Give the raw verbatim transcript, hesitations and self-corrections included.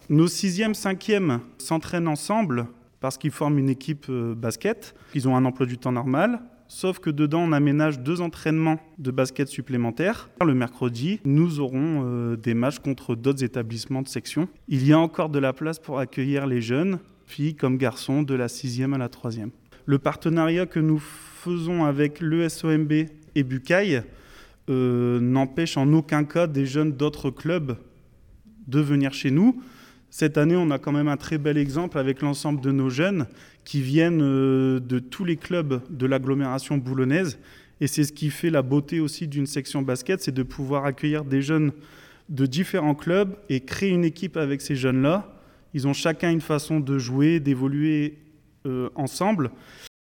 Nos sixième, cinquième s'entraînent ensemble parce qu'ils forment une équipe euh, basket. Ils ont un emploi du temps normal. Sauf que dedans, on aménage deux entraînements de basket supplémentaires. Le mercredi, nous aurons euh, des matchs contre d'autres établissements de section. Il y a encore de la place pour accueillir les jeunes, filles comme garçons, de la sixième à la troisième. Le partenariat que nous faisons avec l'E S O M B et Bucaille euh, n'empêche en aucun cas des jeunes d'autres clubs de venir chez nous. Cette année, on a quand même un très bel exemple avec l'ensemble de nos jeunes qui viennent de tous les clubs de l'agglomération boulonnaise. Et c'est ce qui fait la beauté aussi d'une section basket, c'est de pouvoir accueillir des jeunes de différents clubs et créer une équipe avec ces jeunes-là. Ils ont chacun une façon de jouer, d'évoluer euh, ensemble.